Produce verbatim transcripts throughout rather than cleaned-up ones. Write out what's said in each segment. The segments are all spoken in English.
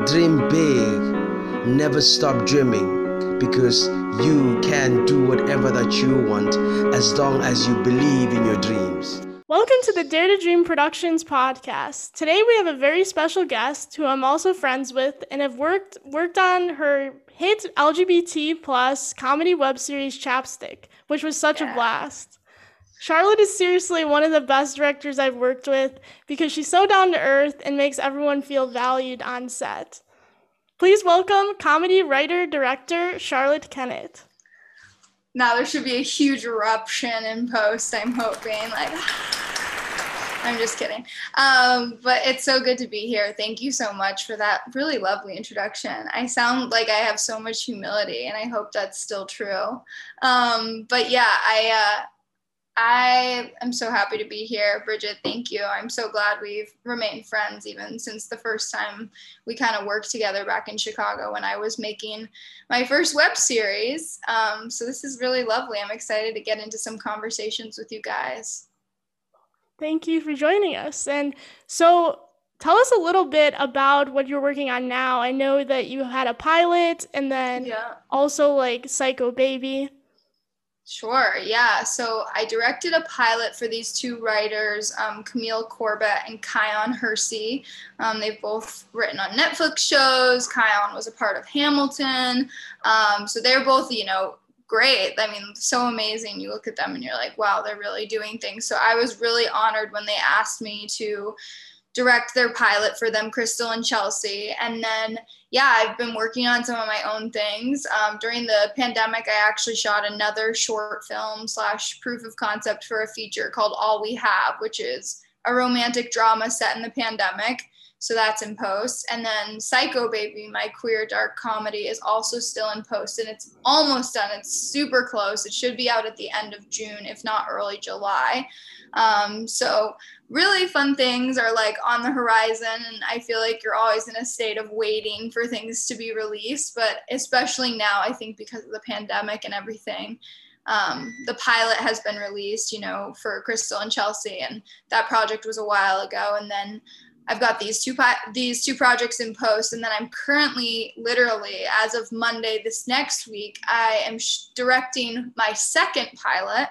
Dream big, never stop dreaming, because you can do whatever that you want as long as you believe in your dreams. Welcome to the Dare to Dream Productions podcast. Today we have a very special guest who I'm also friends with and have worked worked on her hit L G B T plus comedy web series Chapstick, which was such a Yeah. blast. Charlotte is seriously one of the best directors I've worked with because she's so down to earth and makes everyone feel valued on set. Please welcome comedy writer director Charlotte Kennett. Now there should be a huge eruption in post, I'm hoping. Like, I'm just kidding. Um, but it's so good to be here. Thank you so much for that really lovely introduction. I sound like I have so much humility, and I hope that's still true. Um, but yeah, I uh, I am so happy to be here. Bridget, thank you. I'm so glad we've remained friends even since the first time we kind of worked together back in Chicago when I was making my first web series. Um, so this is really lovely. I'm excited to get into some conversations with you guys. Thank you for joining us. And so tell us a little bit about what you're working on now. I know that you had a pilot and then Yeah. also like Psycho Baby. Sure, yeah. So I directed a pilot for these two writers, um, Camille Corbett and Kion Hersey. Um, they've both written on Netflix shows. Kion was a part of Hamilton. Um, so they're both, you know, great. I mean, so amazing. You look at them and you're like, wow, they're really doing things. So I was really honored when they asked me to direct their pilot for them, Crystal and Chelsea. And then, yeah, I've been working on some of my own things. Um, during the pandemic, I actually shot another short film slash proof of concept for a feature called All We Have, which is a romantic drama set in the pandemic. So that's in post. And then Psycho Baby, my queer dark comedy, is also still in post, and it's almost done. It's super close. It should be out at the end of June, if not early July. Um, so really fun things are like on the horizon, and I feel like you're always in a state of waiting for things to be released, but especially now, I think because of the pandemic and everything, um, the pilot has been released, you know, for Crystal and Chelsea, and that project was a while ago. And then I've got these two pi- these two projects in post, and then I'm currently, literally, as of Monday this next week, I am sh- directing my second pilot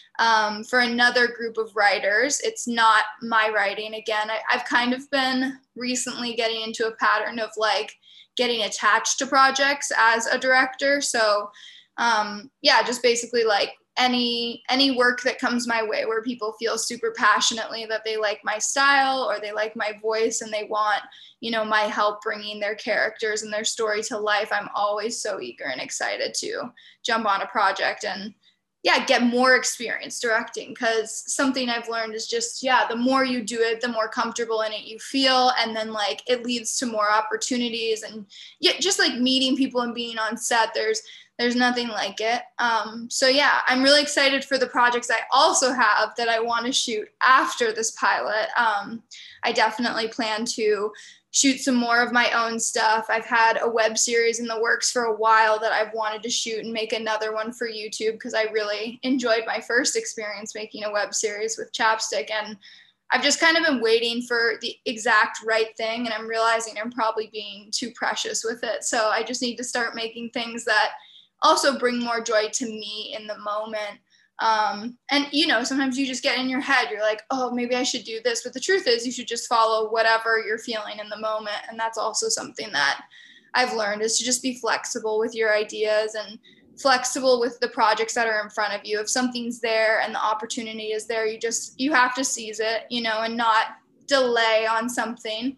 um, for another group of writers. It's not my writing. Again, I, I've kind of been recently getting into a pattern of like getting attached to projects as a director. So um, yeah, just basically like any any work that comes my way where people feel super passionately that they like my style or they like my voice and they want, you know, my help bringing their characters and their story to life, I'm always so eager and excited to jump on a project and yeah, get more experience directing, because something I've learned is just, yeah, the more you do it, the more comfortable in it you feel. And then like it leads to more opportunities and yeah, just like meeting people and being on set, there's there's nothing like it. Um, so yeah, I'm really excited for the projects I also have that I want to shoot after this pilot. Um, I definitely plan to shoot some more of my own stuff. I've had a web series in the works for a while that I've wanted to shoot and make another one for YouTube because I really enjoyed my first experience making a web series with Chapstick. And I've just kind of been waiting for the exact right thing, and I'm realizing I'm probably being too precious with it. So I just need to start making things that also bring more joy to me in the moment. Um, and, you know, sometimes you just get in your head, you're like, oh, maybe I should do this. But the truth is you should just follow whatever you're feeling in the moment. And that's also something that I've learned, is to just be flexible with your ideas and flexible with the projects that are in front of you. If something's there and the opportunity is there, you just, you have to seize it, you know, and not delay on something.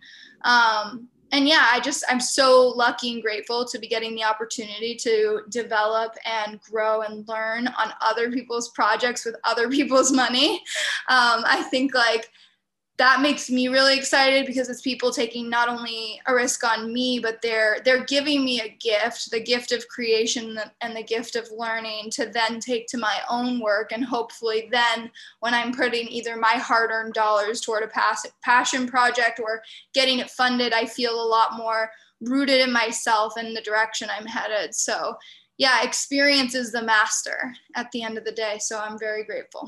Um, and yeah, I just, I'm so lucky and grateful to be getting the opportunity to develop and grow and learn on other people's projects with other people's money. Um, I think like that makes me really excited because it's people taking not only a risk on me, but they're they're giving me a gift, the gift of creation and the gift of learning to then take to my own work. And hopefully then when I'm putting either my hard-earned dollars toward a pass- passion project or getting it funded, I feel a lot more rooted in myself and the direction I'm headed. So yeah, experience is the master at the end of the day. So I'm very grateful.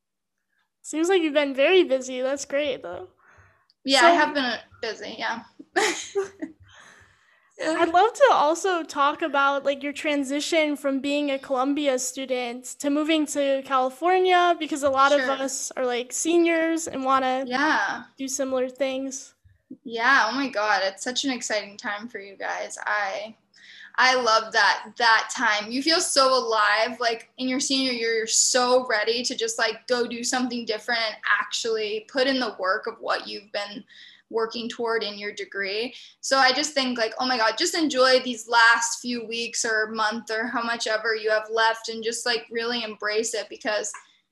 Seems like you've been very busy. That's great, though. Yeah, So, I have been busy, yeah. I'd love to also talk about like your transition from being a Columbia student to moving to California because a lot of Sure. us are like seniors and want to Yeah. do similar things. Yeah. Oh my God. It's such an exciting time for you guys. I I love that that time. You feel so alive. Like in your senior year, you're so ready to just like go do something different and actually put in the work of what you've been working toward in your degree. So I just think like, oh my God, just enjoy these last few weeks or month or how much ever you have left and just like really embrace it, because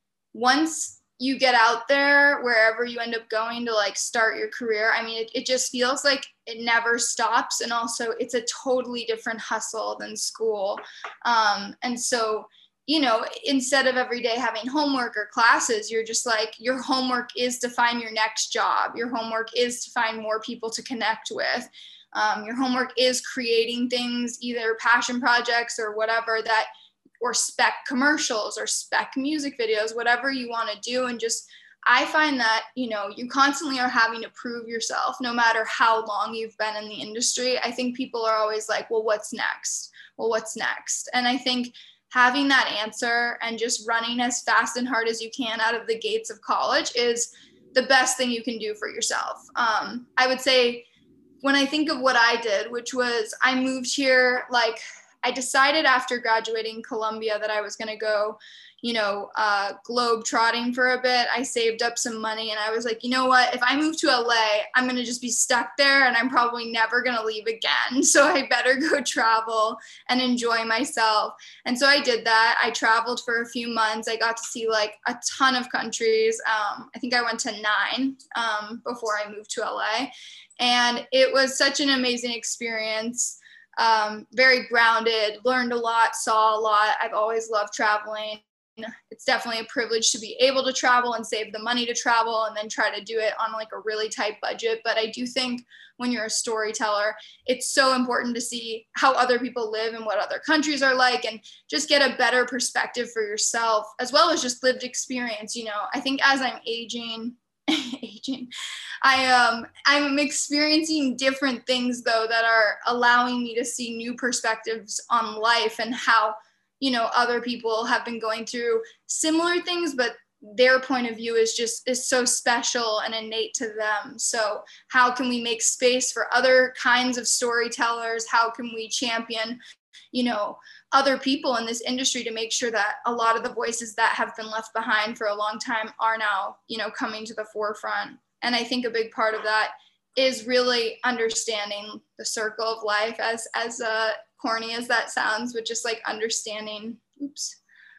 once you get out there, wherever you end up going to like start your career, I mean, it, it just feels like it never stops. And also it's a totally different hustle than school. Um, and so, you know, instead of every day having homework or classes, you're just like, your homework is to find your next job. Your homework is to find more people to connect with. Um, your homework is creating things, either passion projects or whatever that, or spec commercials or spec music videos, whatever you want to do. And just, I find that, you know, you constantly are having to prove yourself no matter how long you've been in the industry. I think people are always like, well, what's next? Well, what's next? And I think having that answer and just running as fast and hard as you can out of the gates of college is the best thing you can do for yourself. Um, I would say when I think of what I did, which was I moved here like, I decided after graduating Columbia that I was going to go, you know, uh, globe trotting for a bit. I saved up some money and I was like, you know what, if I move to L A, I'm going to just be stuck there and I'm probably never going to leave again. So I better go travel and enjoy myself. And so I did that. I traveled for a few months. I got to see like a ton of countries. Um, I think I went to nine um, before I moved to L A. And it was such an amazing experience. Um, very grounded, learned a lot, saw a lot. I've always loved traveling. It's definitely a privilege to be able to travel and save the money to travel and then try to do it on like a really tight budget. But I do think when you're a storyteller, it's so important to see how other people live and what other countries are like and just get a better perspective for yourself, as well as just lived experience. You know, I think as I'm aging, aging, I um I'm experiencing different things though that are allowing me to see new perspectives on life and how, you know, other people have been going through similar things, but their point of view is just is so special and innate to them. So how can we make space for other kinds of storytellers? How can we champion, you know, other people in this industry to make sure that a lot of the voices that have been left behind for a long time are now, you know, coming to the forefront. And I think a big part of that is really understanding the circle of life, as as uh, corny as that sounds, but just like understanding, oops,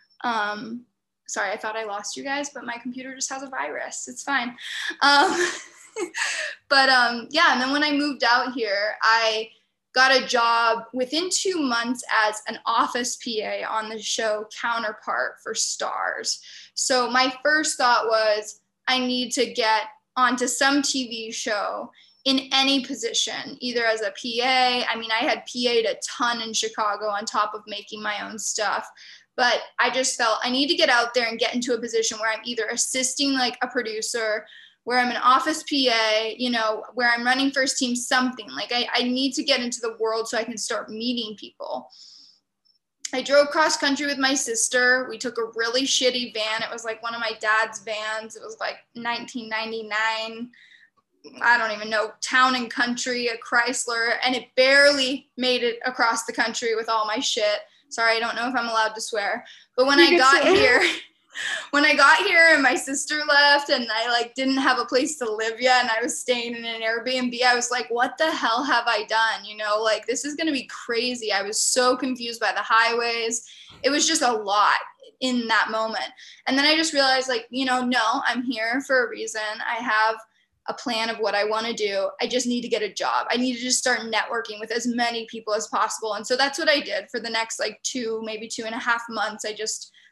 um, sorry, I thought I lost you guys, but my computer just has a virus. It's fine. Um, but um, yeah, and then when I moved out here, I got a job within two months as an office P A on the show Counterpart for Starz. So my first thought was, I need to get onto some T V show in any position, either as a P A. I mean, I had P A'd a ton in Chicago on top of making my own stuff. But I just felt I need to get out there and get into a position where I'm either assisting like a producer, where I'm an office P A, you know, where I'm running first team, something like I, I need to get into the world so I can start meeting people. I drove cross country with my sister. We took a really shitty van. It was like one of my dad's vans. It was like nineteen ninety-nine. I don't even know, town and country, a Chrysler, and it barely made it across the country with all my shit. Sorry, I don't know if I'm allowed to swear. But when I got here, when I got here and my sister left and I like didn't have a place to live yet and I was staying in an Airbnb, I was like, what the hell have I done? You know, like this is going to be crazy. I was so confused by the highways. It was just a lot in that moment. And then I just realized like, you know, no, I'm here for a reason. I have a plan of what I want to do. I just need to get a job. I need to just start networking with as many people as possible. And so that's what I did for the next like two, maybe two and a half months. I just,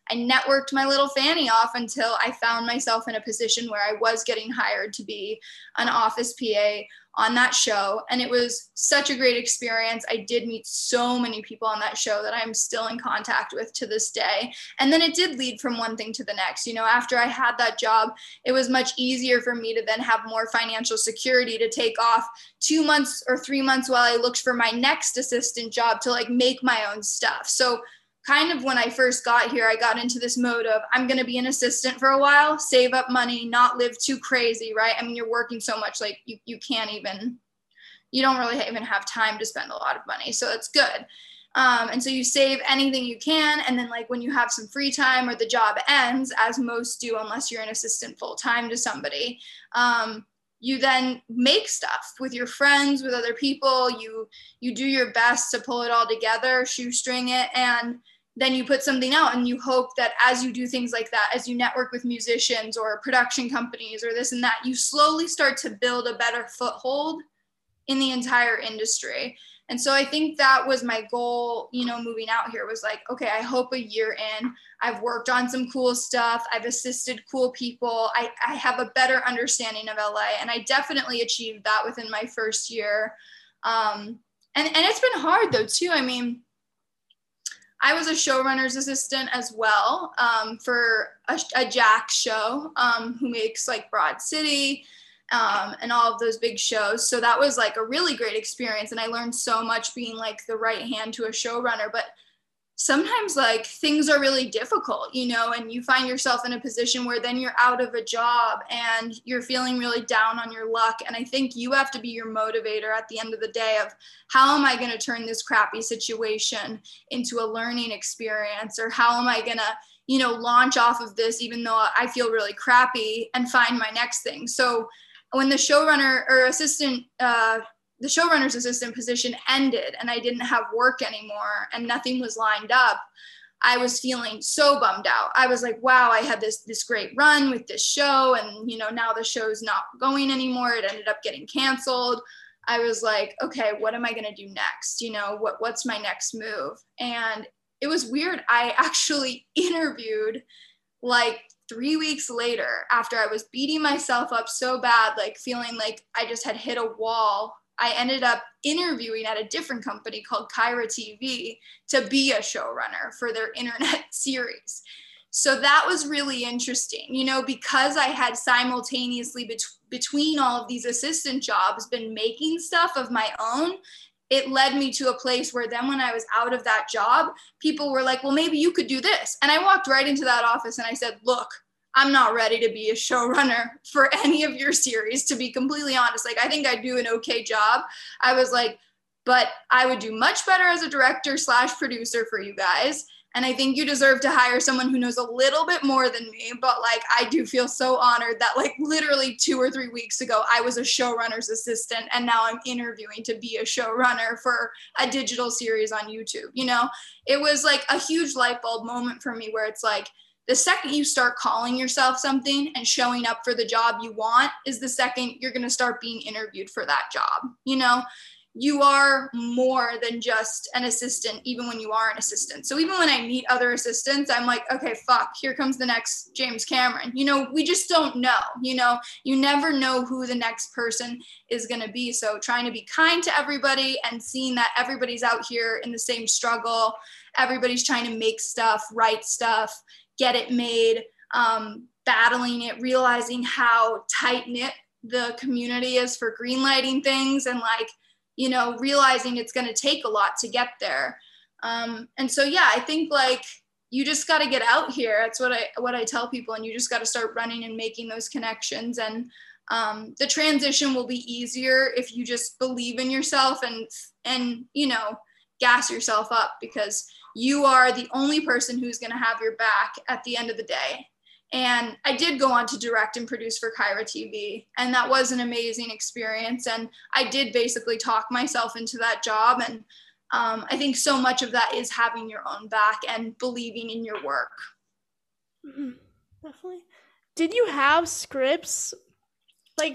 I networked my little fanny off until I found myself in a position where I was getting hired to be an office P A on that show. And it was such a great experience. I did meet so many people on that show that I'm still in contact with to this day. And then it did lead from one thing to the next. You know, after I had that job, it was much easier for me to then have more financial security to take off two months or three months while I looked for my next assistant job to like make my own stuff. So kind of when I first got here, I got into this mode of I'm going to be an assistant for a while, save up money, not live too crazy, right? I mean, you're working so much, like you, you can't even, you don't really even have time to spend a lot of money. So it's good. Um, and so you save anything you can. And then like when you have some free time or the job ends, as most do, unless you're an assistant full time to somebody, um, you then make stuff with your friends, with other people. You, you do your best to pull it all together, shoestring it, and then you put something out, and you hope that as you do things like that, as you network with musicians or production companies or this and that, you slowly start to build a better foothold in the entire industry. And so I think that was my goal, you know, moving out here was like, okay, I hope a year in, I've worked on some cool stuff. I've assisted cool people. I, I have a better understanding of L A. And I definitely achieved that within my first year. Um, and, and it's been hard though, too. I mean, I was a showrunner's assistant as well um, for a, a Jack show um, who makes like Broad City um, and all of those big shows. So that was like a really great experience. And I learned so much being like the right hand to a showrunner. But sometimes like things are really difficult, you know, and you find yourself in a position where then you're out of a job and you're feeling really down on your luck. And I think you have to be your motivator at the end of the day of how am I going to turn this crappy situation into a learning experience, or how am I going to, you know, launch off of this, even though I feel really crappy, and find my next thing. So when the showrunner or assistant, uh, the showrunner's assistant position ended and I didn't have work anymore and nothing was lined up, I was feeling so bummed out. I was like, wow, I had this, this great run with this show. And, you know, now the show's not going anymore. It ended up getting canceled. I was like, okay, what am I going to do next? You know, what, what's my next move? And it was weird. I actually interviewed like three weeks later after I was beating myself up so bad, like feeling like I just had hit a wall. I ended up interviewing at a different company called Kyra T V to be a showrunner for their internet series. So that was really interesting, you know, because I had simultaneously bet- between all of these assistant jobs been making stuff of my own. It led me to a place where then when I was out of that job, people were like, well, maybe you could do this. And I walked right into that office and I said, look, I'm not ready to be a showrunner for any of your series, to be completely honest. Like, I think I do an okay job. I was like, but I would do much better as a director slash producer for you guys. And I think you deserve to hire someone who knows a little bit more than me. But like, I do feel so honored that like literally two or three weeks ago, I was a showrunner's assistant and now I'm interviewing to be a showrunner for a digital series on YouTube. You know, it was like a huge light bulb moment for me where it's like, the second you start calling yourself something and showing up for the job you want is the second you're going to start being interviewed for that job. You know, you are more than just an assistant, even when you are an assistant. So even when I meet other assistants, I'm like, okay, fuck, here comes the next James Cameron. You know, we just don't know, you know, you never know who the next person is going to be. So trying to be kind to everybody and seeing that everybody's out here in the same struggle, everybody's trying to make stuff, write stuff, get it made, um, battling it, realizing how tight-knit the community is for greenlighting things, and like, you know, realizing it's going to take a lot to get there. Um, and so, yeah, I think like you just got to get out here. That's what I, what I tell people. And you just got to start running and making those connections. And um, the transition will be easier if you just believe in yourself and, and, you know, gas yourself up, because you are the only person who's going to have your back at the end of the day. And I did go on to direct and produce for Kyra T V, and that was an amazing experience. And I did basically talk myself into that job. And um, I think so much of that is having your own back and believing in your work. Mm-hmm. Definitely. Did you have scripts like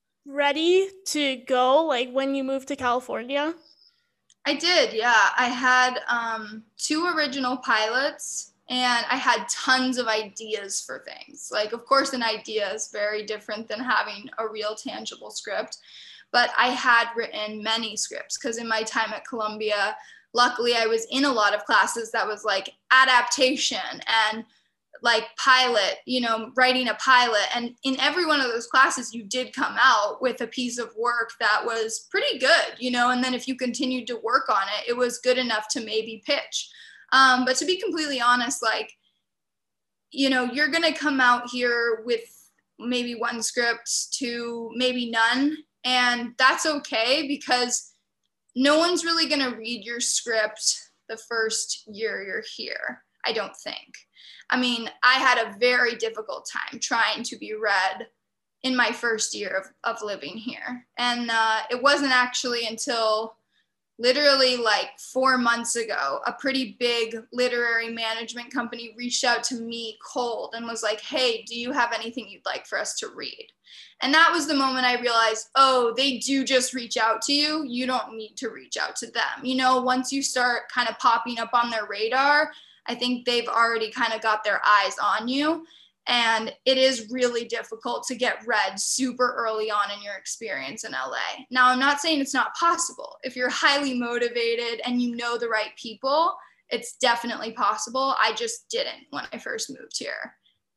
ready to go, like when you moved to California? I did, yeah. I had um, two original pilots And I had tons of ideas for things. Like, of course, an idea is very different than having a real tangible script. But I had written many scripts because in my time at Columbia, luckily I was in a lot of classes that was like adaptation and like pilot, you know, writing a pilot. And in every one of those classes, you did come out with a piece of work that was pretty good, you know, and then if you continued to work on it, it was good enough to maybe pitch. Um, but to be completely honest, like, you know, you're going to come out here with maybe one script to maybe none. And that's okay because no one's really going to read your script the first year you're here, I don't think. I mean, I had a very difficult time trying to be read in my first year of, of living here. And uh, it wasn't actually until literally like four months ago, a pretty big literary management company reached out to me cold and was like, hey, do you have anything you'd like for us to read? And that was the moment I realized, oh, they do just reach out to you. You don't need to reach out to them. You know, once you start kind of popping up on their radar, I think they've already kind of got their eyes on you. And it is really difficult to get read super early on in your experience in L A. Now, I'm not saying it's not possible. If you're highly motivated and you know the right people, it's definitely possible. I just didn't when I first moved here.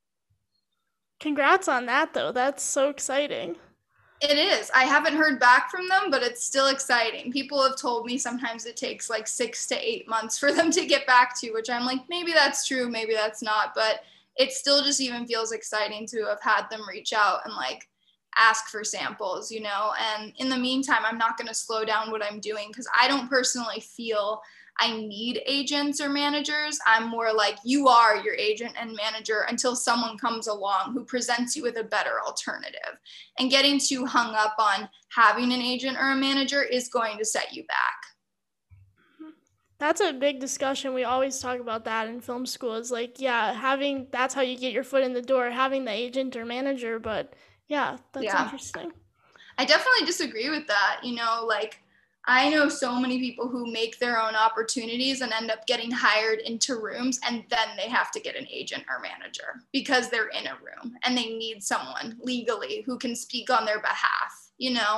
Congrats on that, though. That's so exciting. It is. I haven't heard back from them, but it's still exciting. People have told me sometimes it takes like six to eight months for them to get back to you, which I'm like, maybe that's true, maybe that's not. But it still just even feels exciting to have had them reach out and like ask for samples, you know? And in the meantime, I'm not going to slow down what I'm doing because I don't personally feel I need agents or managers. I'm more like, you are your agent and manager until someone comes along who presents you with a better alternative. And getting too hung up on having an agent or a manager is going to set you back. That's a big discussion. We always talk about that in film school. It's like, yeah, having, that's how you get your foot in the door, having the agent or manager. But yeah, that's yeah. interesting. I definitely disagree with that. You know, like, I know so many people who make their own opportunities and end up getting hired into rooms, and then they have to get an agent or manager because they're in a room and they need someone legally who can speak on their behalf, you know?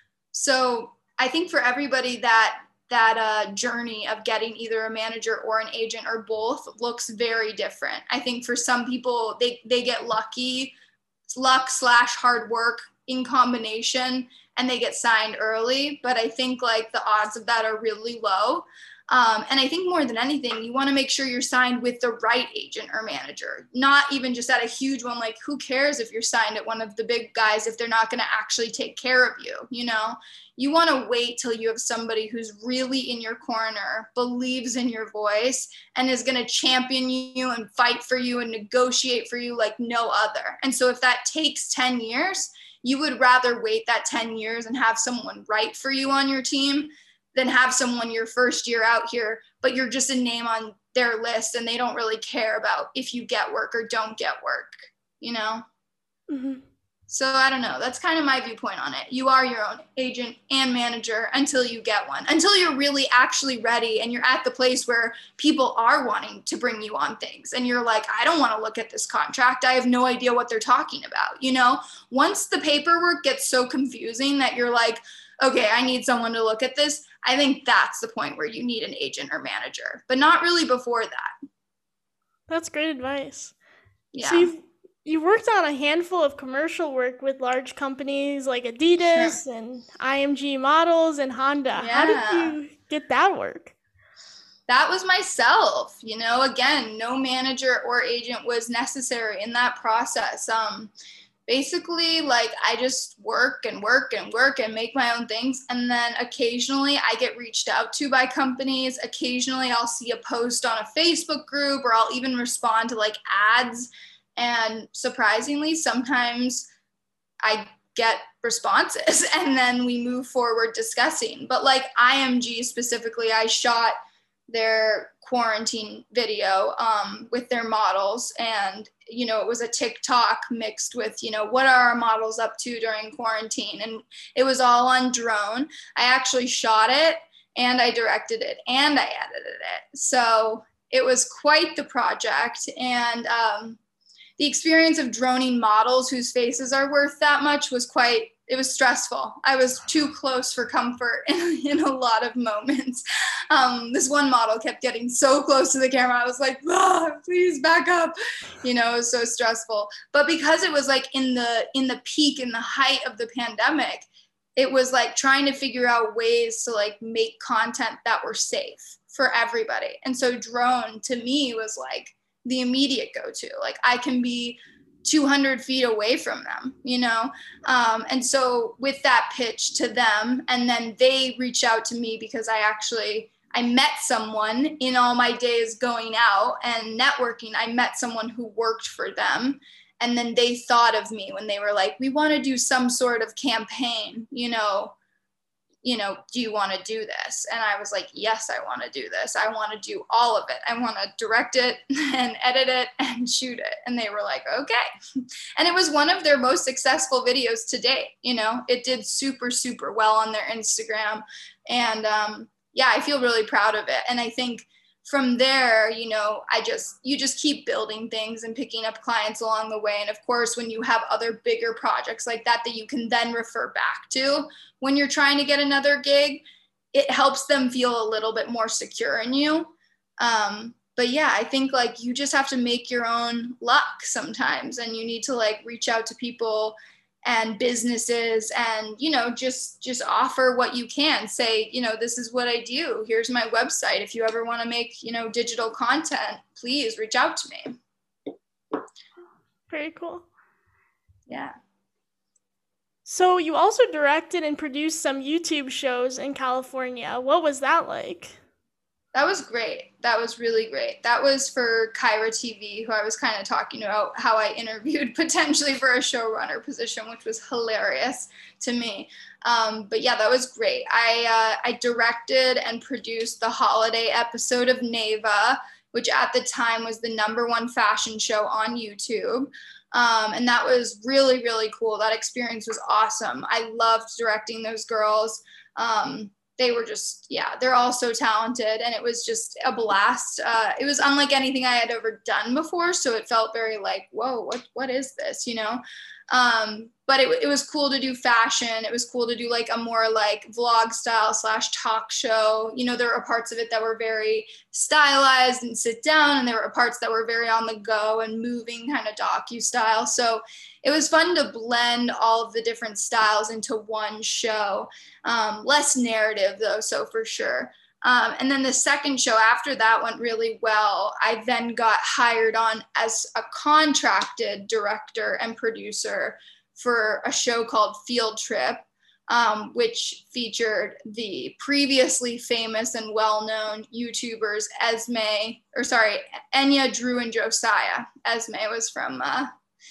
So I think for everybody that that uh, journey of getting either a manager or an agent or both looks very different. I think for some people, they, they get lucky, luck slash hard work in combination, and they get signed early. But I think like the odds of that are really low. Um, and I think more than anything, you want to make sure you're signed with the right agent or manager, not even just at a huge one. Like, who cares if you're signed at one of the big guys if they're not going to actually take care of you? You know, you want to wait till you have somebody who's really in your corner, believes in your voice, and is going to champion you and fight for you and negotiate for you like no other. And so if that takes ten years, you would rather wait that ten years and have someone write for you on your team than have someone your first year out here, but you're just a name on their list and they don't really care about if you get work or don't get work, you know? Mm-hmm. So I don't know. That's kind of my viewpoint on it. You are your own agent and manager until you get one, until you're really actually ready and you're at the place where people are wanting to bring you on things. And you're like, I don't want to look at this contract. I have no idea what they're talking about. You know, once the paperwork gets so confusing that you're like, okay, I need someone to look at this, I think that's the point where you need an agent or manager, but not really before that. That's great advice. Yeah. So you've, you worked on a handful of commercial work with large companies like Adidas Sure. and I M G Models and Honda. Yeah. How did you get that work? That was myself, you know, again, no manager or agent was necessary in that process. Um, Basically, like, I just work and work and work and make my own things. And then occasionally I get reached out to by companies. Occasionally I'll see a post on a Facebook group, or I'll even respond to like ads. And surprisingly, sometimes I get responses and then we move forward discussing. But like I M G specifically, I shot their quarantine video um, with their models, and you know, it was a TikTok mixed with, you know, what are our models up to during quarantine, and it was all on drone. I actually shot it and I directed it and I edited it, so it was quite the project. And um, the experience of droning models whose faces are worth that much was quite, it was stressful. I was too close for comfort in, in a lot of moments. Um, this one model kept getting so close to the camera. I was like, ah, please back up. You know, it was so stressful. But because it was like in the, in the peak, in the height of the pandemic, it was like trying to figure out ways to like make content that were safe for everybody. And so drone to me was like the immediate go-to. Like I can be two hundred feet away from them, you know? Um, and so with that pitch to them, and then they reach out to me because I actually, I met someone in all my days going out and networking. I met someone who worked for them. And then they thought of me when they were like, we want to do some sort of campaign, you know, you know, do you want to do this? And I was like, yes, I want to do this. I want to do all of it. I want to direct it and edit it and shoot it. And they were like, okay. And it was one of their most successful videos to date. You know, it did super, super well on their Instagram. And um, yeah, I feel really proud of it. And I think from there, you know, I just, you just keep building things and picking up clients along the way. And of course, when you have other bigger projects like that, that you can then refer back to when you're trying to get another gig, it helps them feel a little bit more secure in you. Um, but yeah, I think like you just have to make your own luck sometimes, and you need to like reach out to people and businesses and, you know, just, just offer what you can. Say, you know, this is what I do. Here's my website. If you ever want to make, you know, digital content, please reach out to me. Very cool. Yeah. So you also directed and produced some YouTube shows in California. What was that like? That was great. That was really great. That was for Kyra T V, who I was kind of talking about how I interviewed potentially for a showrunner position, which was hilarious to me. Um, but yeah, that was great. I uh, I directed and produced the holiday episode of Neva, which at the time was the number one fashion show on YouTube. Um, and that was really, really cool. That experience was awesome. I loved directing those girls. Um, they were just, yeah, they're all so talented, and it was just a blast. Uh, it was unlike anything I had ever done before. So it felt very like, whoa, what, what is this, you know? Um, but it, it was cool to do fashion. It was cool to do like a more like vlog style slash talk show. You know, there were parts of it that were very stylized and sit down, and there were parts that were very on the go and moving kind of docu style. So it was fun to blend all of the different styles into one show. Um, less narrative though, so for sure. Um, and then the second show after that went really well. I then got hired on as a contracted director and producer for a show called Field Trip, um, which featured the previously famous and well-known YouTubers Esme, or sorry, Enya, Drew, and Josiah. Esme was from uh,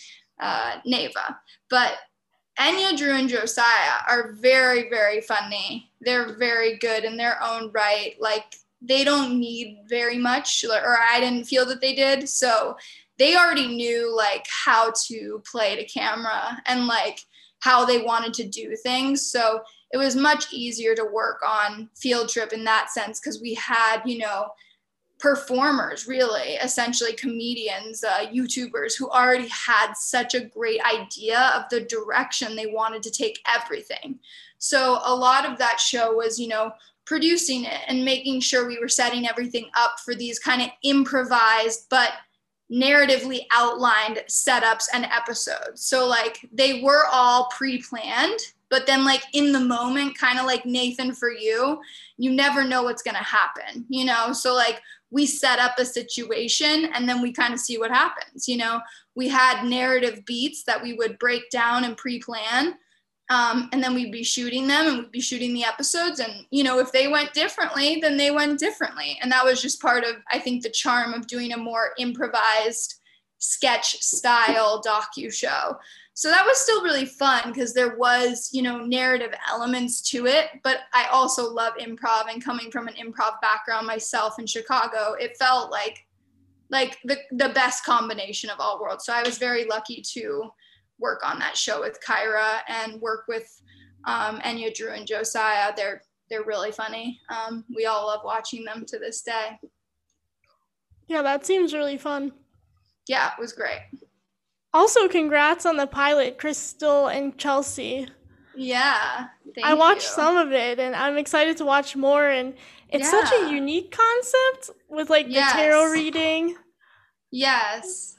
uh, Neva. But Enya, Drew, and Josiah are very, very funny. They're very good in their own right. Like, they don't need very much, or I didn't feel that they did. So they already knew, like, how to play to camera and, like, how they wanted to do things. So it was much easier to work on Field Trip in that sense, because we had, you know, performers, really, essentially comedians, uh, YouTubers who already had such a great idea of the direction they wanted to take everything. So a lot of that show was, you know, producing it and making sure we were setting everything up for these kind of improvised but narratively outlined setups and episodes. So like they were all pre-planned, but then like in the moment, kind of like Nathan For You, you never know what's going to happen, you know? So like we set up a situation and then we kind of see what happens. You know, we had narrative beats that we would break down and pre-plan. Um, and then we'd be shooting them and we'd be shooting the episodes. And, you know, if they went differently, then they went differently. And that was just part of, I think, the charm of doing a more improvised sketch style docu show. So that was still really fun because there was, you know, narrative elements to it. But I also love improv, and coming from an improv background myself in Chicago, it felt like like the, the best combination of all worlds. So I was very lucky to work on that show with Kyra and work with um, Enya, Drew, and Josiah. They're they're really funny. Um, we all love watching them to this day. Yeah, that seems really fun. Yeah, it was great. Also, congrats on the pilot, Crystal and Chelsea. Yeah, I thank watched you. some of it and I'm excited to watch more. And it's such a Yeah. unique concept with like the tarot Yes. reading. Yes.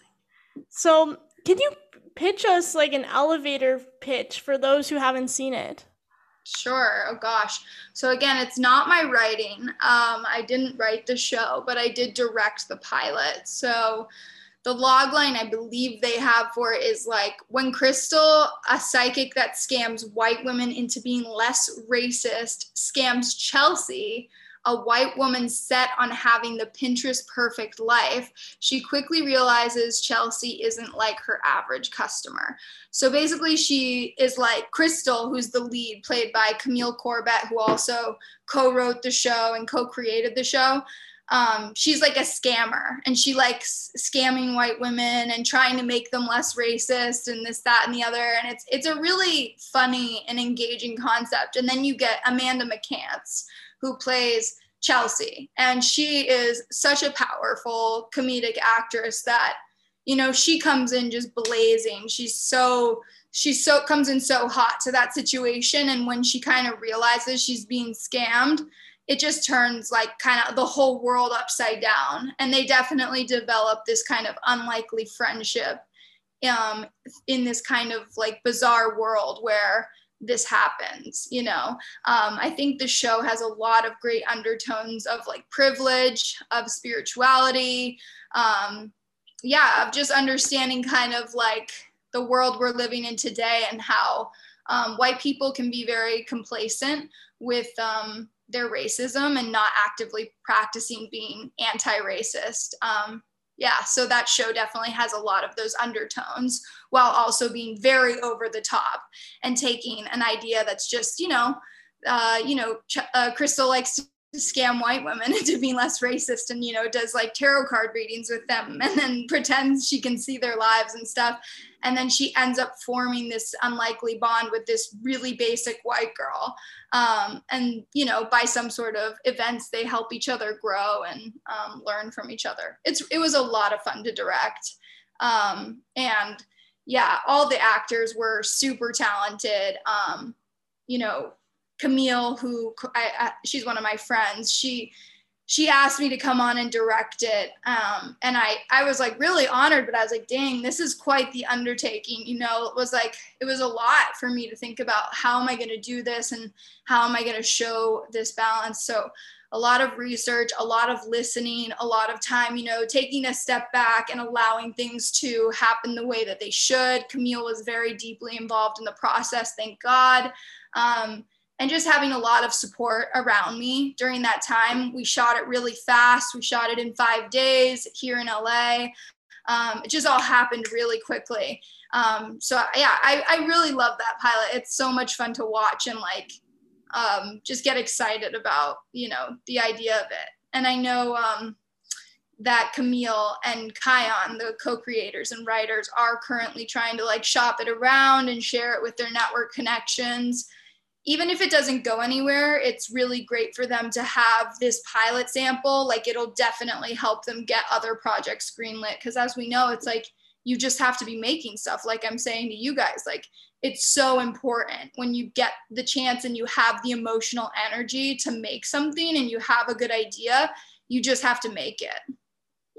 So, can you pitch us like an elevator pitch for those who haven't seen it? Sure. Oh gosh. So again, it's not my writing. Um, I didn't write the show, but I did direct the pilot. So the log line I believe they have for it is like, when Crystal, a psychic that scams white women into being less racist, scams Chelsea, a white woman set on having the Pinterest perfect life, she quickly realizes Chelsea isn't like her average customer. So basically, she is like Crystal, who's the lead, played by Camille Corbett, who also co wrote the show and co created the show. Um, she's like a scammer, and she likes scamming white women and trying to make them less racist and this, that, and the other. And it's it's a really funny and engaging concept. And then you get Amanda McCants, who plays Chelsea, and she is such a powerful comedic actress that, you know, she comes in just blazing. She's so she's so comes in so hot to that situation, and when she kind of realizes she's being scammed, it just turns like kind of the whole world upside down. And they definitely develop this kind of unlikely friendship um, in this kind of like bizarre world where this happens, you know. um, I think the show has a lot of great undertones of like privilege, of spirituality, um, yeah, of just understanding kind of like the world we're living in today, and how um, white people can be very complacent with um, their racism and not actively practicing being anti-racist. Um, yeah, so that show definitely has a lot of those undertones, while also being very over the top and taking an idea that's just, you know, uh, you know, Ch- uh, Crystal likes to scam white women into being less racist, and, you know, does like tarot card readings with them and then pretends she can see their lives and stuff. And then she ends up forming this unlikely bond with this really basic white girl. Um, and, you know, by some sort of events, they help each other grow and um, learn from each other. It's, it was a lot of fun to direct. Um, and yeah, all the actors were super talented. Um, you know, Camille, who I, I, she's one of my friends, she she asked me to come on and direct it. Um, and I, I was like really honored, but I was like, dang, this is quite the undertaking. You know, it was like, it was a lot for me to think about, how am I going to do this and how am I going to show this balance? So a lot of research, a lot of listening, a lot of time, you know, taking a step back and allowing things to happen the way that they should. Camille was very deeply involved in the process, thank God. Um, and just having a lot of support around me during that time. We shot it really fast. We shot it in five days here in L A. Um, it just all happened really quickly. Um, so yeah, I, I really love that pilot. It's so much fun to watch and like um, just get excited about, you know, the idea of it. And I know um, that Camille and Kion, the co-creators and writers, are currently trying to like shop it around and share it with their network connections. Even if it doesn't go anywhere, it's really great for them to have this pilot sample. Like, it'll definitely help them get other projects greenlit. Because as we know, it's like, you just have to be making stuff. Like I'm saying to you guys, like, it's so important when you get the chance and you have the emotional energy to make something and you have a good idea, you just have to make it.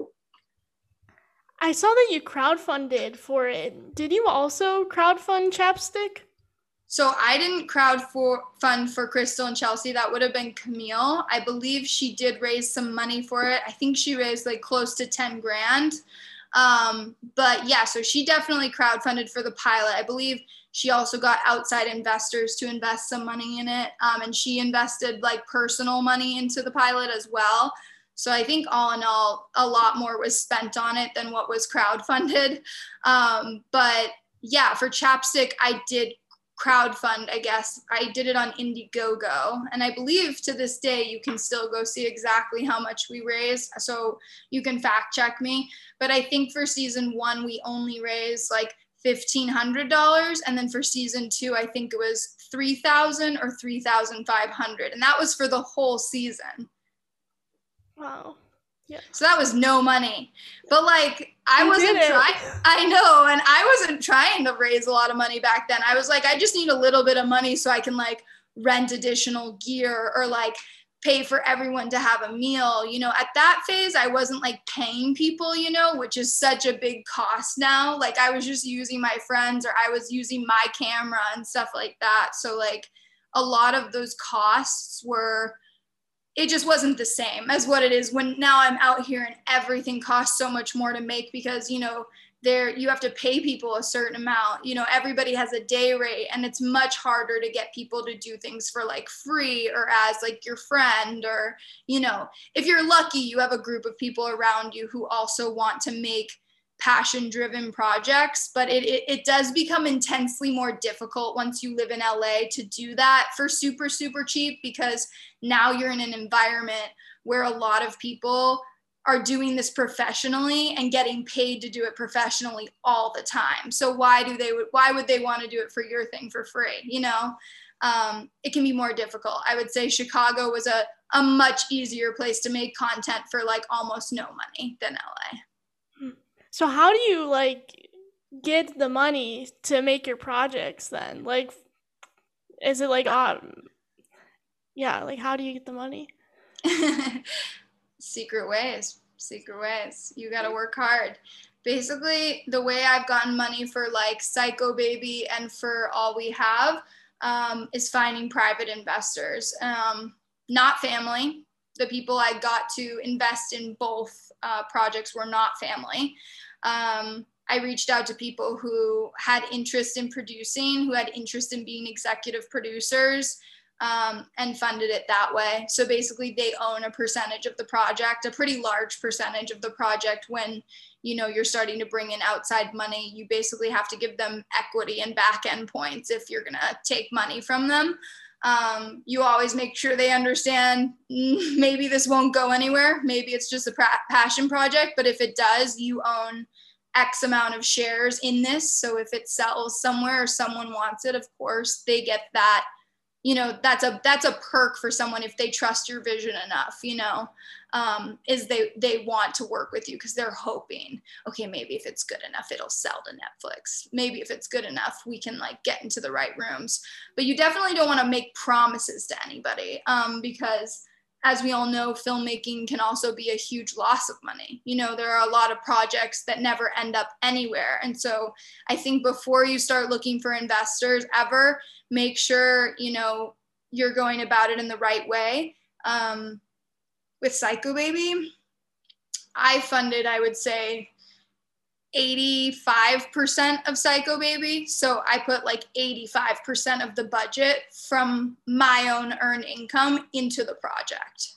I saw that you crowdfunded for it. Did you also crowdfund Chapstick? So I didn't crowd for fund for Crystal and Chelsea. That would have been Camille. I believe she did raise some money for it. I think she raised like close to ten grand. Um, but yeah, so she definitely crowdfunded for the pilot. I believe she also got outside investors to invest some money in it. Um, and she invested like personal money into the pilot as well. So I think all in all, a lot more was spent on it than what was crowdfunded. Um, but yeah, for Chapstick, I did crowdfund, I guess. I did it on Indiegogo, and I believe to this day you can still go see exactly how much we raised, so you can fact check me. But I think for season one we only raised like fifteen hundred dollars, and then for season two I think it was three thousand or three thousand five hundred, and that was for the whole season. Wow. Yeah. So that was no money. But like, I You wasn't did it. trying, I know, and I wasn't trying to raise a lot of money back then. I was like, I just need a little bit of money so I can like rent additional gear or like pay for everyone to have a meal. You know, at that phase, I wasn't like paying people, you know, which is such a big cost now. Like I was just using my friends, or I was using my camera and stuff like that. So like a lot of those costs were, it just wasn't the same as what it is when now I'm out here and everything costs so much more to make, because, you know, there you have to pay people a certain amount, you know, everybody has a day rate, and it's much harder to get people to do things for like free or as like your friend, or, you know, if you're lucky, you have a group of people around you who also want to make passion driven projects. But it, it it does become intensely more difficult once you live in L A to do that for super, super cheap, because now you're in an environment where a lot of people are doing this professionally and getting paid to do it professionally all the time. So why do they why would they want to do it for your thing for free? You know, um, it can be more difficult. I would say Chicago was a a much easier place to make content for like almost no money than L A. So how do you like get the money to make your projects then? Like, is it like, um, yeah, like how do you get the money? Secret ways, secret ways. You got to work hard. Basically, the way I've gotten money for like Psycho Baby and for All We Have um, is finding private investors, um, not family. The people I got to invest in both uh, projects were not family. Um, I reached out to people who had interest in producing, who had interest in being executive producers, um, and funded it that way. So basically they own a percentage of the project, a pretty large percentage of the project. When, you know, you're starting to bring in outside money, you basically have to give them equity and back end points if you're going to take money from them. Um, you always make sure they understand maybe this won't go anywhere. Maybe it's just a pra- passion project, but if it does, you own X amount of shares in this. So if it sells somewhere or someone wants it, of course they get that. You know, that's a that's a perk for someone if they trust your vision enough, you know, um, is they they want to work with you because they're hoping, okay, maybe if it's good enough, it'll sell to Netflix. Maybe if it's good enough, we can like get into the right rooms. But you definitely don't want to make promises to anybody, um, because as we all know, filmmaking can also be a huge loss of money. You know, there are a lot of projects that never end up anywhere. And so I think before you start looking for investors ever, make sure, you know, you're going about it in the right way. Um, with Psycho Baby, I funded, I would say, eighty-five percent of Psycho Baby. So I put like eighty-five percent of the budget from my own earned income into the project.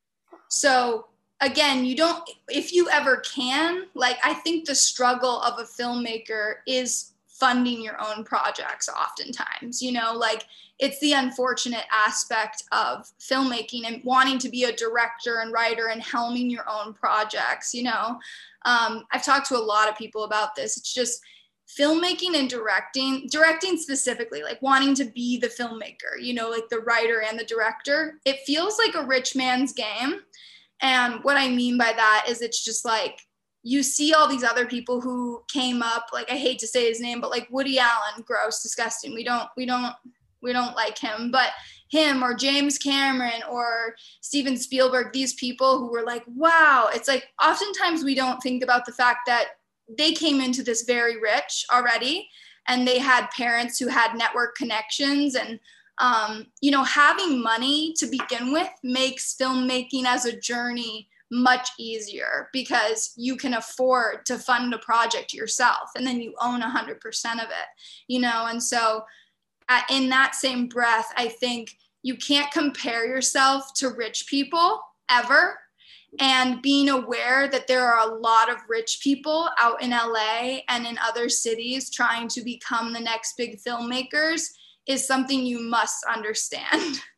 So again, you don't, if you ever can, like, I think the struggle of a filmmaker is funding your own projects oftentimes, you know, like it's the unfortunate aspect of filmmaking and wanting to be a director and writer and helming your own projects, you know. Um, I've talked to a lot of people about this. It's just filmmaking and directing, directing specifically, like wanting to be the filmmaker, you know, like the writer and the director. It feels like a rich man's game. And what I mean by that is it's just like, you see all these other people who came up, like, I hate to say his name, but like Woody Allen, gross, disgusting. We don't, we don't, we don't like him, but him or James Cameron or Steven Spielberg, these people who were like, wow, it's like, oftentimes we don't think about the fact that they came into this very rich already, and they had parents who had network connections. And, um, you know, having money to begin with makes filmmaking as a journey much easier, because you can afford to fund a project yourself and then you own one hundred percent of it, you know. And so uh, in that same breath, I think you can't compare yourself to rich people ever. And being aware that there are a lot of rich people out in L A and in other cities trying to become the next big filmmakers is something you must understand.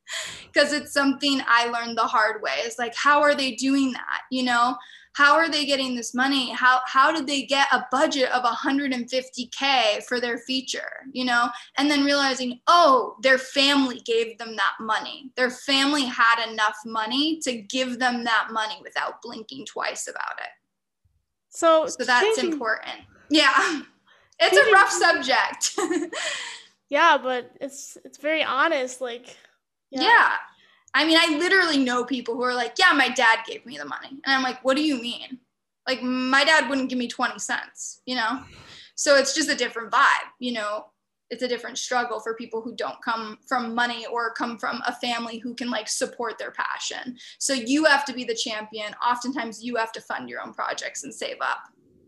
because it's something I learned the hard way. It's like, how are they doing that? You know, how are they getting this money? How how did they get a budget of one hundred fifty K for their feature? You know, and then realizing, oh, their family gave them that money. Their family had enough money to give them that money without blinking twice about it. So, so that's changing, important. Yeah, it's changing, a rough subject. Yeah, but it's it's very honest. Like, yeah. yeah. I mean, I literally know people who are like, yeah, my dad gave me the money. And I'm like, what do you mean? Like, my dad wouldn't give me twenty cents, you know? So it's just a different vibe, you know? It's a different struggle for people who don't come from money or come from a family who can like support their passion. So you have to be the champion. Oftentimes you have to fund your own projects and save up.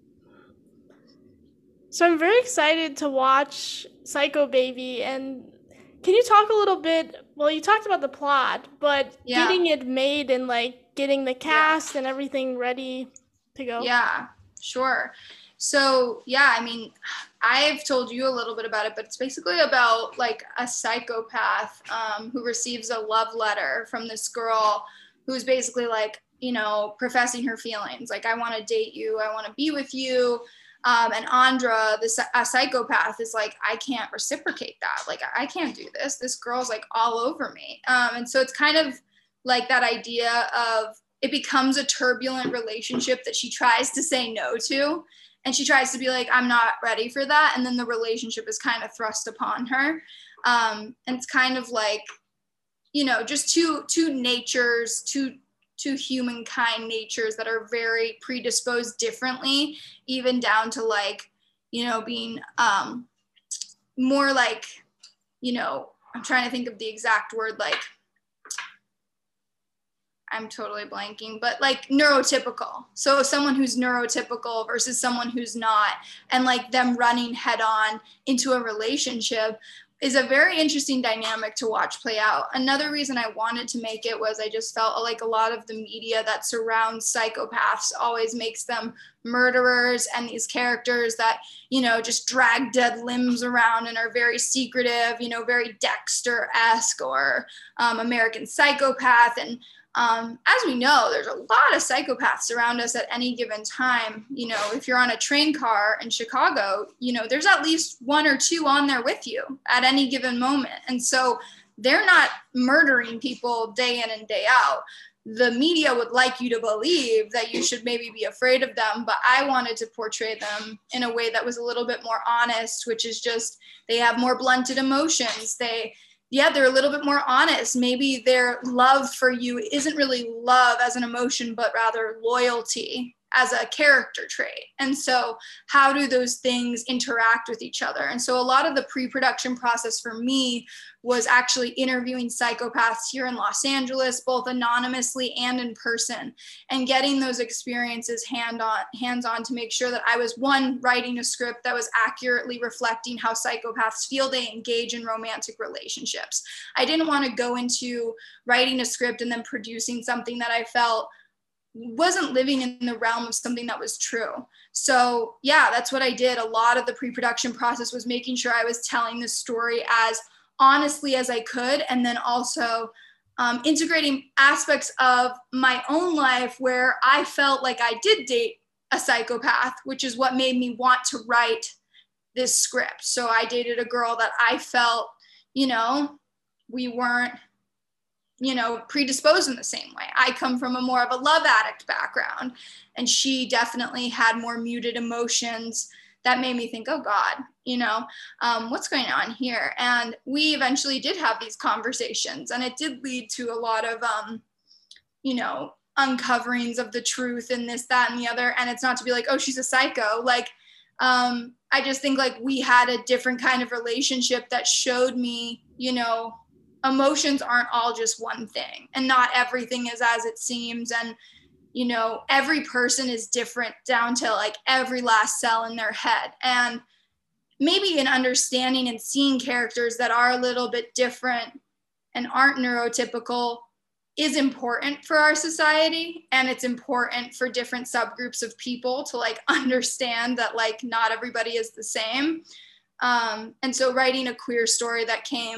So I'm very excited to watch Psycho Baby. And can you talk a little bit, well, you talked about the plot, but yeah. getting it made and like getting the cast yeah. and everything ready to go? Yeah, sure. So yeah, I mean, I've told you a little bit about it, but it's basically about like a psychopath um, who receives a love letter from this girl who's basically like, you know, professing her feelings. Like, I want to date you. I want to be with you. Um, and Andra, this a psychopath, is like, I can't reciprocate that. Like, I can't do this. This girl's like all over me. Um, and so it's kind of like that idea of it becomes a turbulent relationship that she tries to say no to. And she tries to be like, I'm not ready for that. And then the relationship is kind of thrust upon her. Um, and it's kind of like, you know, just two, two natures, two, two humankind natures that are very predisposed differently, even down to like, you know, being um, more like, you know, I'm trying to think of the exact word, like, I'm totally blanking, but like neurotypical. So someone who's neurotypical versus someone who's not, and like them running head on into a relationship is a very interesting dynamic to watch play out. Another reason I wanted to make it was I just felt like a lot of the media that surrounds psychopaths always makes them murderers and these characters that, you know, just drag dead limbs around and are very secretive, you know, very Dexter-esque or um, American Psychopath. And Um, as we know, there's a lot of psychopaths around us at any given time. You know, if you're on a train car in Chicago, you know, there's at least one or two on there with you at any given moment. And so they're not murdering people day in and day out. The media would like you to believe that you should maybe be afraid of them, but I wanted to portray them in a way that was a little bit more honest, which is just they have more blunted emotions. They Yeah, they're a little bit more honest. Maybe their love for you isn't really love as an emotion, but rather loyalty as a character trait. And so how do those things interact with each other? And so a lot of the pre-production process for me was actually interviewing psychopaths here in Los Angeles, both anonymously and in person, and getting those experiences hand on, hands on to make sure that I was, one, writing a script that was accurately reflecting how psychopaths feel they engage in romantic relationships. I didn't want to go into writing a script and then producing something that I felt wasn't living in the realm of something that was true. So yeah, that's what I did. A lot of the pre-production process was making sure I was telling this story as honestly as I could, and then also um, integrating aspects of my own life where I felt like I did date a psychopath, which is what made me want to write this script. So I dated a girl that I felt, you know, we weren't you know, predisposed in the same way. I come from a more of a love addict background, and she definitely had more muted emotions that made me think, oh God, you know, um, what's going on here? And we eventually did have these conversations, and it did lead to a lot of, um, you know, uncoverings of the truth and this, that, and the other. And it's not to be like, oh, she's a psycho. Like, um, I just think like we had a different kind of relationship that showed me, you know, emotions aren't all just one thing, and not everything is as it seems. And, you know, every person is different down to like every last cell in their head. And maybe an understanding and seeing characters that are a little bit different and aren't neurotypical is important for our society. And it's important for different subgroups of people to like understand that like not everybody is the same. Um, and so writing a queer story that came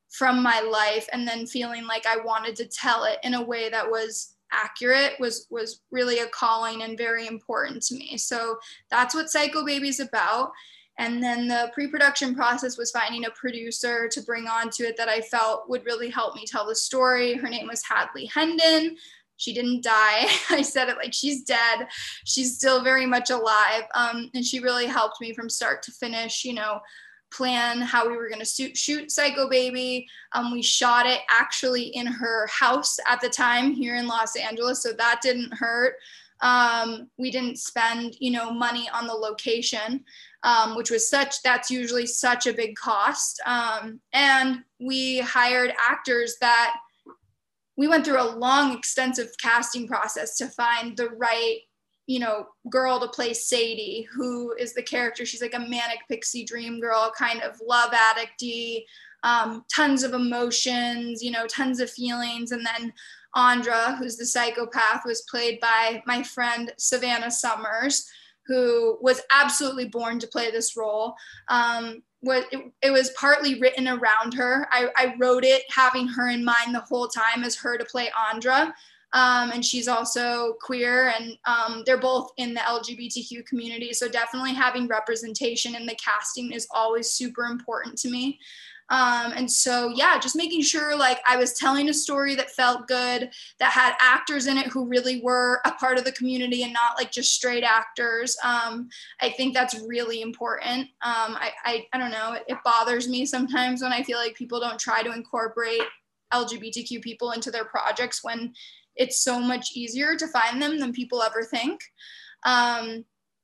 from my life, and then feeling like I wanted to tell it in a way that was accurate was was really a calling and very important to me. So that's what Psycho Baby's about. And then the pre-production process was finding a producer to bring onto it that I felt would really help me tell the story. Her name was Hadley Hendon. She didn't die. I said it like she's dead. She's still very much alive. Um, and she really helped me from start to finish, you know, plan how we were going to shoot Psycho Baby. Um, we shot it actually in her house at the time here in Los Angeles, so that didn't hurt. Um, we didn't spend, you know, money on the location, um, which was such, that's usually such a big cost. Um, and we hired actors that we went through a long, extensive casting process to find the right, you know, girl to play Sadie, who is the character. She's like a manic pixie dream girl, kind of love addict-y, um, tons of emotions, you know, tons of feelings. And then Andra, who's the psychopath, was played by my friend Savannah Summers, who was absolutely born to play this role. Um, what it, it was partly written around her. I, I wrote it having her in mind the whole time as her to play Andra. Um, and she's also queer, and um, they're both in the L G B T Q community. So definitely having representation in the casting is always super important to me. Um, and so, yeah, just making sure like I was telling a story that felt good, that had actors in it who really were a part of the community and not like just straight actors. Um, I think that's really important. Um, I, I, I don't know, it, it bothers me sometimes when I feel like people don't try to incorporate L G B T Q people into their projects when it's so much easier to find them than people ever think. Um,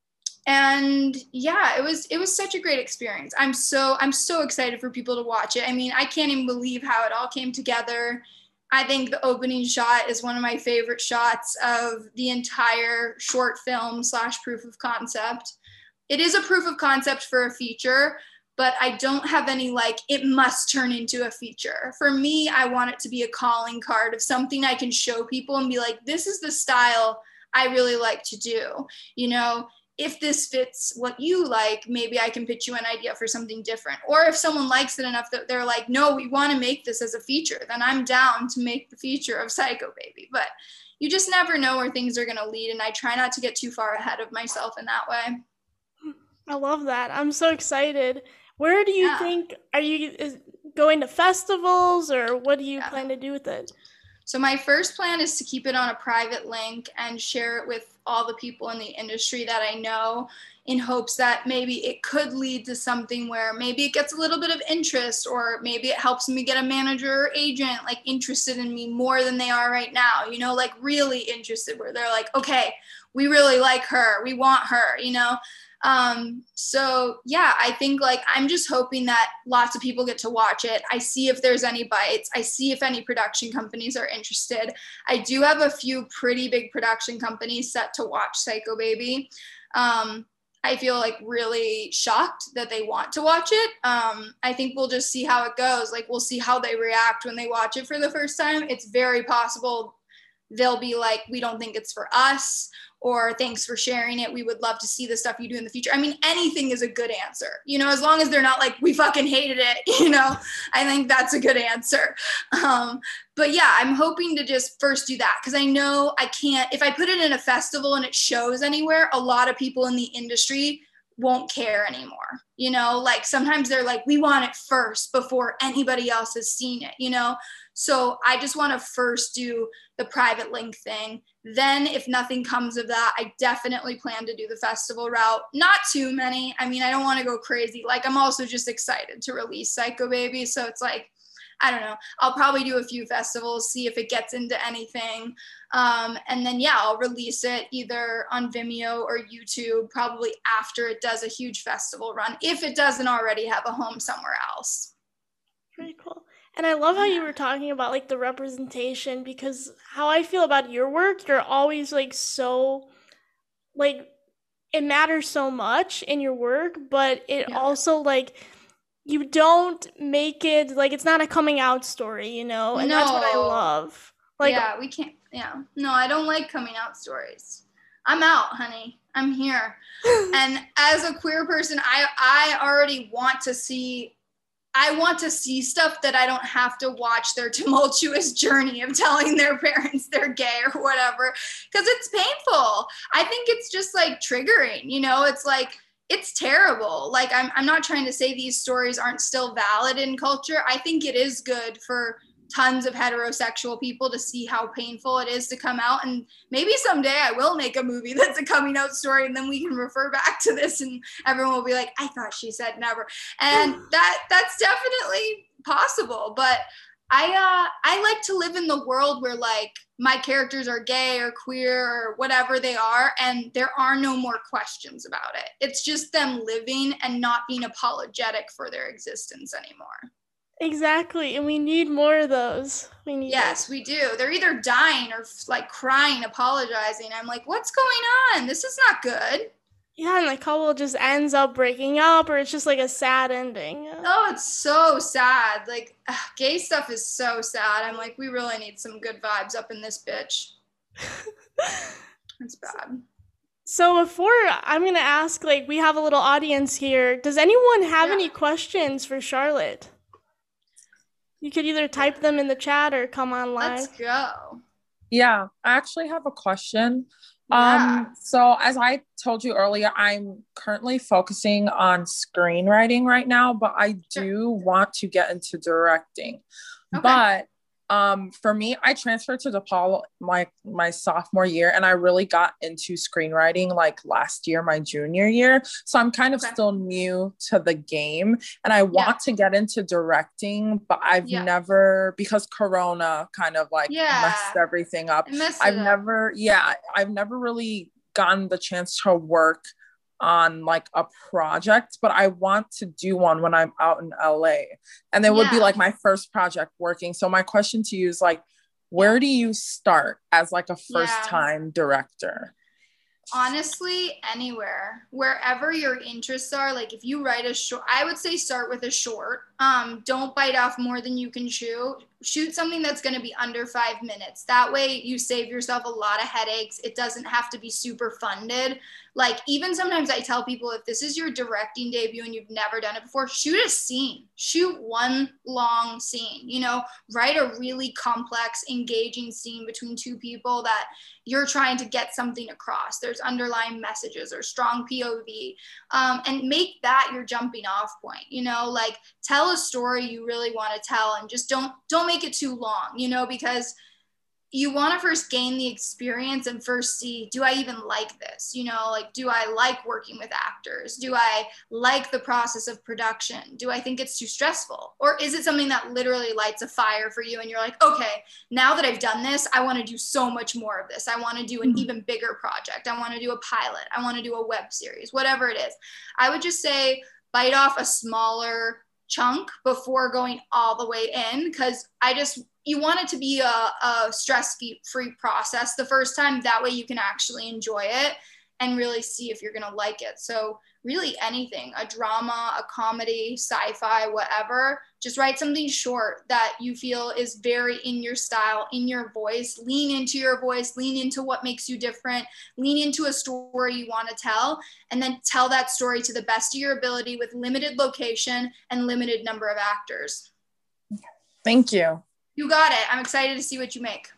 and yeah, it was, it was such a great experience. I'm so, I'm so excited for people to watch it. I mean, I can't even believe how it all came together. I think the opening shot is one of my favorite shots of the entire short film slash proof of concept. It is a proof of concept for a feature, but I don't have any like, it must turn into a feature. For me, I want it to be a calling card of something I can show people and be like, this is the style I really like to do. You know, if this fits what you like, maybe I can pitch you an idea for something different. Or if someone likes it enough that they're like, no, we want to make this as a feature, then I'm down to make the feature of Psycho Baby. But you just never know where things are going to lead. And I try not to get too far ahead of myself in that way. I love that. I'm so excited. Where do you Yeah. think, are you is going to festivals, or what do you Yeah. plan to do with it? So my first plan is to keep it on a private link and share it with all the people in the industry that I know, in hopes that maybe it could lead to something where maybe it gets a little bit of interest, or maybe it helps me get a manager or agent like interested in me more than they are right now, you know, like really interested, where they're like, okay, we really like her, we want her, you know. Um, so yeah, I think like, I'm just hoping that lots of people get to watch it. I see if there's any bites. I see if any production companies are interested. I do have a few pretty big production companies set to watch Psycho Baby. Um, I feel like really shocked that they want to watch it. Um, I think we'll just see how it goes. Like, we'll see how they react when they watch it for the first time. It's very possible they'll be like, we don't think it's for us, or thanks for sharing it, we would love to see the stuff you do in the future. I mean, anything is a good answer, you know, as long as they're not like, we fucking hated it, you know. I think that's a good answer. Um, but yeah, I'm hoping to just first do that, because I know I can't, if I put it in a festival and it shows anywhere, a lot of people in the industry won't care anymore, you know. Like sometimes they're like, we want it first before anybody else has seen it, you know. So I just want to first do the private link thing. Then if nothing comes of that, I definitely plan to do the festival route. Not too many. I mean, I don't want to go crazy. Like, I'm also just excited to release Psycho Baby. So it's like, I don't know. I'll probably do a few festivals, see if it gets into anything. Um, and then, yeah, I'll release it either on Vimeo or YouTube, probably after it does a huge festival run, if it doesn't already have a home somewhere else. Very cool. And I love how you were talking about like the representation, because how I feel about your work, you're always like so, like, it matters so much in your work, but it Yeah. also like, you don't make it like, it's not a coming out story, you know, and that's what I No. love. Like, yeah, we can't, yeah. No, I don't like coming out stories. I'm out, honey. I'm here. And as a queer person, I, I already want to see I want to see stuff that I don't have to watch their tumultuous journey of telling their parents they're gay or whatever, because it's painful. I think it's just like triggering, you know, it's like, it's terrible. Like, I'm, I'm not trying to say these stories aren't still valid in culture. I think it is good for tons of heterosexual people to see how painful it is to come out. And maybe someday I will make a movie that's a coming out story, and then we can refer back to this and everyone will be like, I thought she said never. And that that's definitely possible. But I uh I like to live in the world where like my characters are gay or queer or whatever they are, and there are no more questions about it. It's just them living and not being apologetic for their existence anymore. Exactly, and we need more of those. We need Yes, it. we do. They're either dying or like crying, apologizing. I'm like, what's going on? This is not good. Yeah, and the couple just ends up breaking up, or it's just like a sad ending. Oh, it's so sad. Like, ugh, gay stuff is so sad. I'm like, we really need some good vibes up in this bitch. It's bad. So before I'm gonna ask, like, we have a little audience here. Does anyone have Yeah. any questions for Charlotte? You could either type them in the chat or come online. Let's go. Yeah, I actually have a question. Yeah. Um, so as I told you earlier, I'm currently focusing on screenwriting right now, but I Sure. do want to get into directing. Okay. But um, for me, I transferred to DePaul my my sophomore year, and I really got into screenwriting like last year, my junior year. So I'm kind of Okay. still new to the game, and I want to get into directing, but I've Yeah. never, because Corona kind of like Yeah. messed everything up. I messed it I've up. never, yeah, I've never really gotten the chance to work on like a project, but I want to do one when I'm out in L A. And it would be Yeah. like my first project working. So my question to you is like, where do you start as like a first Yeah. time director? Honestly, anywhere, wherever your interests are. Like if you write a short, I would say start with a short. Um, don't bite off more than you can chew. Shoot something that's going to be under five minutes. That way you save yourself a lot of headaches. It doesn't have to be super funded. Like even sometimes I tell people, if this is your directing debut and you've never done it before, shoot a scene, shoot one long scene, you know, write a really complex, engaging scene between two people that you're trying to get something across. There's underlying messages or strong P O V, um, and make that your jumping off point, you know, like tell a story you really want to tell, and just don't, don't make it too long, you know, because you want to first gain the experience and first see, do I even like this? You know, like, do I like working with actors? Do I like the process of production? Do I think it's too stressful? Or is it something that literally lights a fire for you and you're like, okay, now that I've done this, I want to do so much more of this. I want to do an even bigger project. I want to do a pilot. I want to do a web series, whatever it is. I would just say bite off a smaller chunk before going all the way in, because I just, you want it to be a, a stress-free process the first time. That way you can actually enjoy it and really see if you're going to like it. So really anything, a drama, a comedy, sci-fi, whatever, just write something short that you feel is very in your style, in your voice. Lean into your voice, lean into what makes you different, lean into a story you want to tell, and then tell that story to the best of your ability with limited location and limited number of actors. Thank you. You got it. I'm excited to see what you make.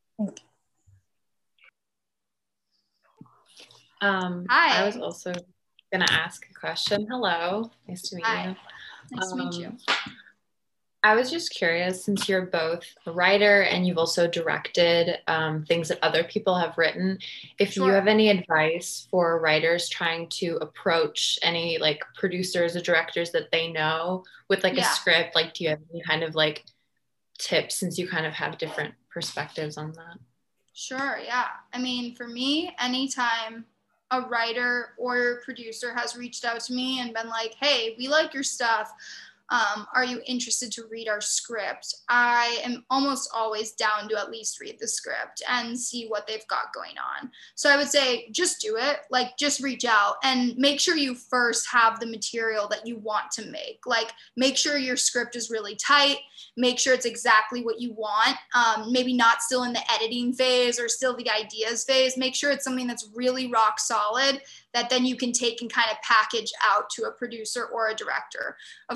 Um, Hi. I was also going to ask a question. Hello. Nice to meet Hi. you. Nice to meet Um, you. I was just curious, since you're both a writer and you've also directed um, things that other people have written, if you Sure. have any advice for writers trying to approach any like producers or directors that they know with like Yeah. a script, like do you have any kind of like tips, since you kind of have different perspectives on that? Sure, yeah. I mean, for me, anytime a writer or producer has reached out to me and been like, hey, we like your stuff. Um, are you interested to read our script? I am almost always down to at least read the script and see what they've got going on. So I would say just do it, like just reach out and make sure you first have the material that you want to make. Like make sure your script is really tight, make sure it's exactly what you want. Um, maybe not still in the editing phase or still the ideas phase. Make sure it's something that's really rock solid that then you can take and kind of package out to a producer or a director. Of course,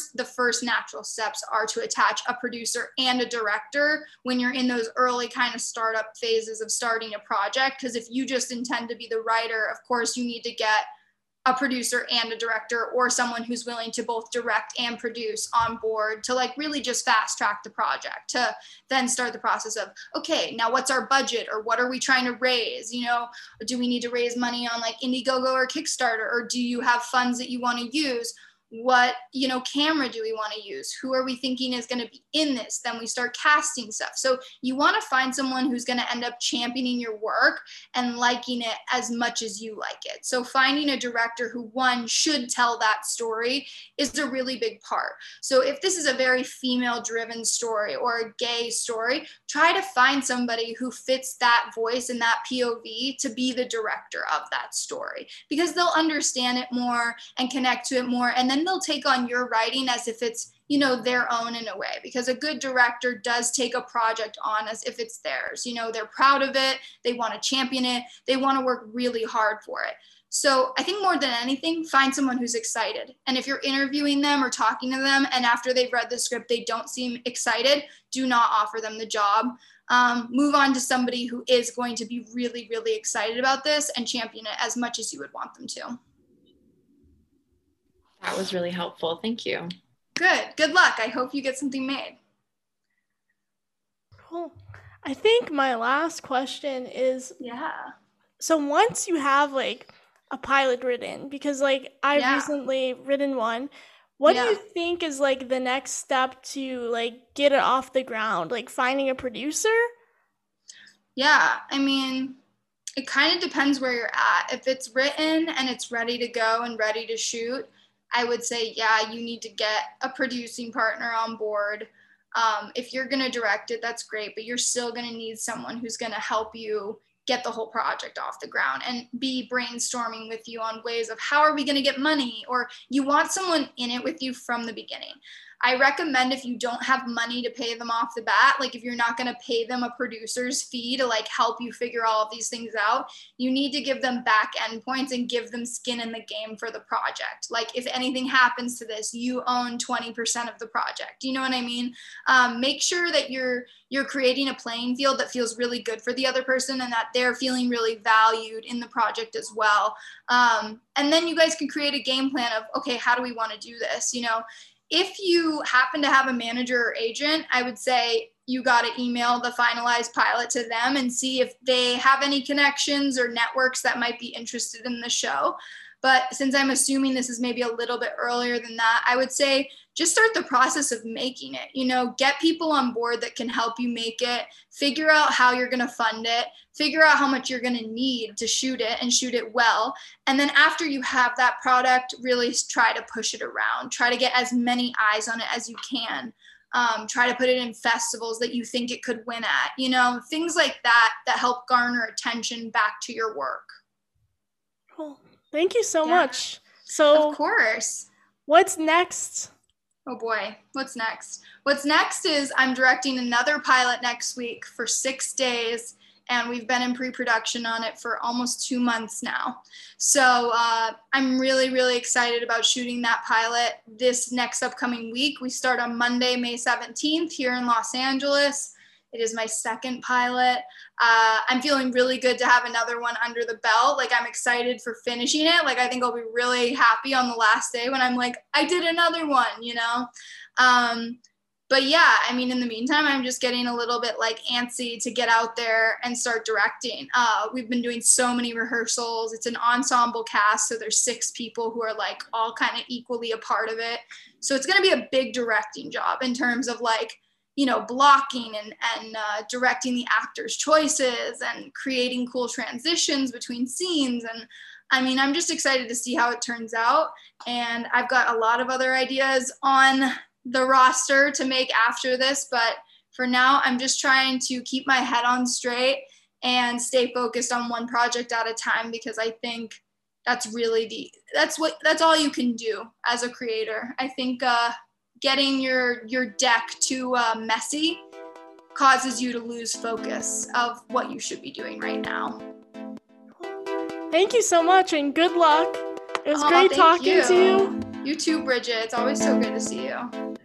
course, the first natural steps are to attach a producer and a director when you're in those early kind of startup phases of starting a project. Because if you just intend to be the writer, of course, you need to get a producer and a director, or someone who's willing to both direct and produce on board to like really just fast track the project, to then start the process of, okay, now what's our budget, or what are we trying to raise? You know, do we need to raise money on like Indiegogo or Kickstarter, or do you have funds that you want to use? What, you know, camera do we want to use? Who are we thinking is going to be in this? Then we start casting stuff. So you want to find someone who's going to end up championing your work and liking it as much as you like it. So finding a director who, one, should tell that story is a really big part. So if this is a very female driven story or a gay story, try to find somebody who fits that voice and that P O V to be the director of that story, because they'll understand it more and connect to it more. And then they'll take on your writing as if it's, you know, their own in a way, because a good director does take a project on as if it's theirs. You know, they're proud of it. They want to champion it. They want to work really hard for it. So I think more than anything, find someone who's excited. And if you're interviewing them or talking to them, and after they've read the script, they don't seem excited, do not offer them the job. Um, move on to somebody who is going to be really, really excited about this and champion it as much as you would want them to. That was really helpful. Thank you. Good. Good luck. I hope you get something made. Cool. I think my last question is, Yeah. so once you have like a pilot written, because like I've Yeah. recently written one, what Yeah. do you think is like the next step to like get it off the ground? Like finding a producer? Yeah. I mean, it kind of depends where you're at. If it's written and it's ready to go and ready to shoot, I would say, yeah, you need to get a producing partner on board. Um, if you're going to direct it, that's great, but you're still going to need someone who's going to help you get the whole project off the ground and be brainstorming with you on ways of how are we going to get money, or you want someone in it with you from the beginning. I recommend, if you don't have money to pay them off the bat, like if you're not going to pay them a producer's fee to like help you figure all of these things out, you need to give them back end points and give them skin in the game for the project. Like if anything happens to this, you own twenty percent of the project. You know what I mean? Um, make sure that you're you're creating a playing field that feels really good for the other person and that they're feeling really valued in the project as well. Um, and then you guys can create a game plan of, okay, how do we want to do this? You know, if you happen to have a manager or agent, I would say you got to email the finalized pilot to them and see if they have any connections or networks that might be interested in the show. But since I'm assuming this is maybe a little bit earlier than that, I would say just start the process of making it. You know, get people on board that can help you make it, figure out how you're going to fund it, figure out how much you're going to need to shoot it and shoot it well. And then after you have that product, really try to push it around. Try to get as many eyes on it as you can. Um, try to put it in festivals that you think it could win at, you know, things like that, that help garner attention back to your work. Cool. Thank you so Yeah. much. So Of course. what's next? Oh boy, what's next? What's next is I'm directing another pilot next week for six days, and we've been in pre-production on it for almost two months now. So uh, I'm really, really excited about shooting that pilot this next upcoming week. We start on Monday, May seventeenth here in Los Angeles. It is my second pilot. Uh, I'm feeling really good to have another one under the belt. Like, I'm excited for finishing it. Like, I think I'll be really happy on the last day when I'm like, I did another one, you know? Um, but yeah, I mean, in the meantime, I'm just getting a little bit like antsy to get out there and start directing. Uh, we've been doing so many rehearsals. It's an ensemble cast, so there's six people who are like all kind of equally a part of it. So it's going to be a big directing job in terms of like, you know, blocking and, and uh, directing the actors' choices and creating cool transitions between scenes. And I mean, I'm just excited to see how it turns out. And I've got a lot of other ideas on the roster to make after this, but for now, I'm just trying to keep my head on straight and stay focused on one project at a time, because I think that's really the, that's what, that's all you can do as a creator. I think, uh, getting your your deck too uh, messy causes you to lose focus of what you should be doing right now. Thank you so much and good luck. It was Oh, great thank talking you. to you. You too, Bridget. It's always so good to see you.